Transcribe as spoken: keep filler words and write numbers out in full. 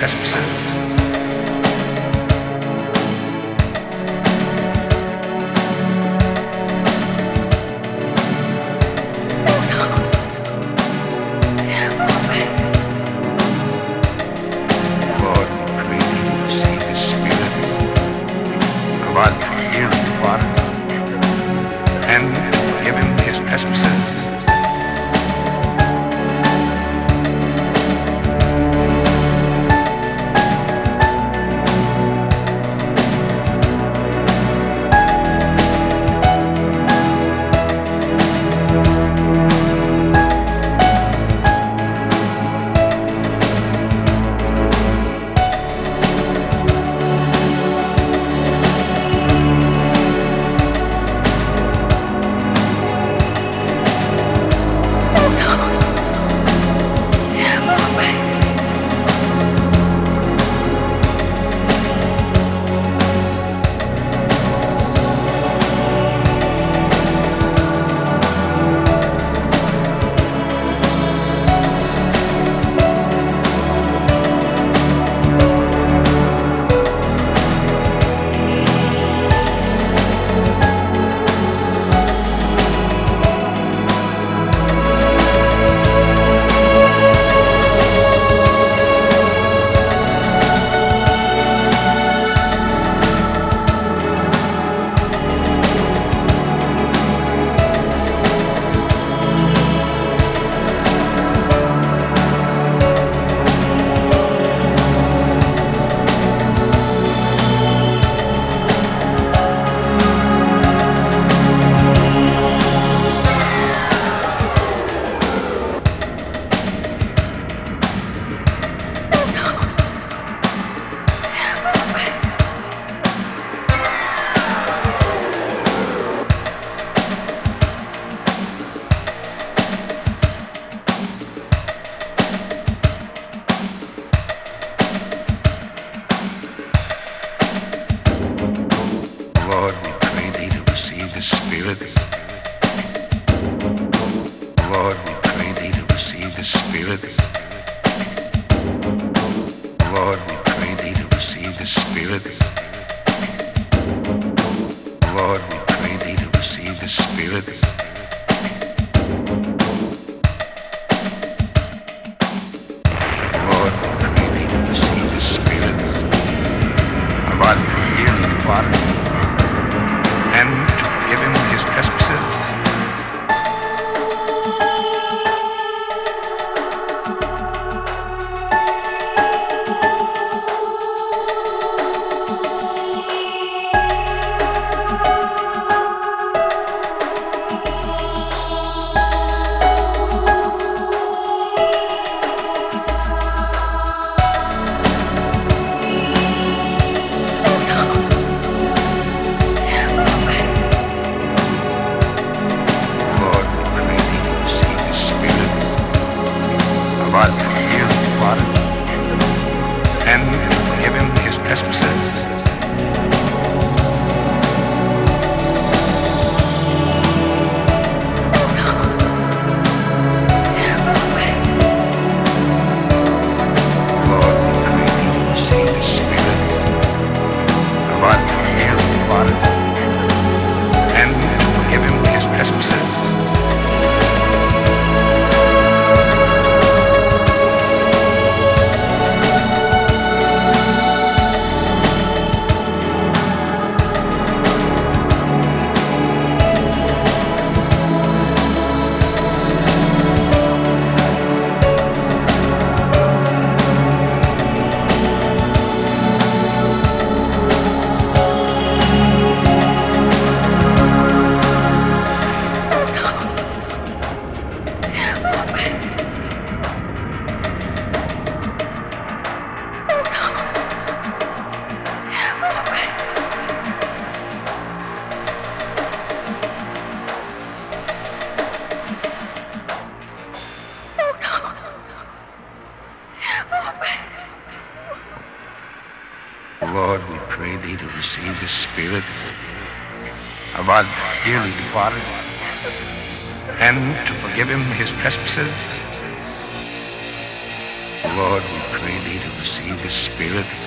trespasses. Lord, we pray thee to receive his spirit, provide for healing water, and forgive him his trespasses. Lord, we pray thee to receive his spirit. Lord, we pray thee to receive his spirit. Lord, we pray thee to receive his spirit. Lord, we pray thee to receive his spirit. Lord, we pray thee to receive his spirit. Provide for healing water, and to forgive him his trespasses. Provide for healing water, and forgive him his trespasses. Lord, we pray thee to receive his spirit. Provide for healing water, and forgive him his trespasses. Lord, we pray thee to receive his spirit, provide healing water, and to forgive him his trespasses. Lord, we pray pray thee to receive his spirit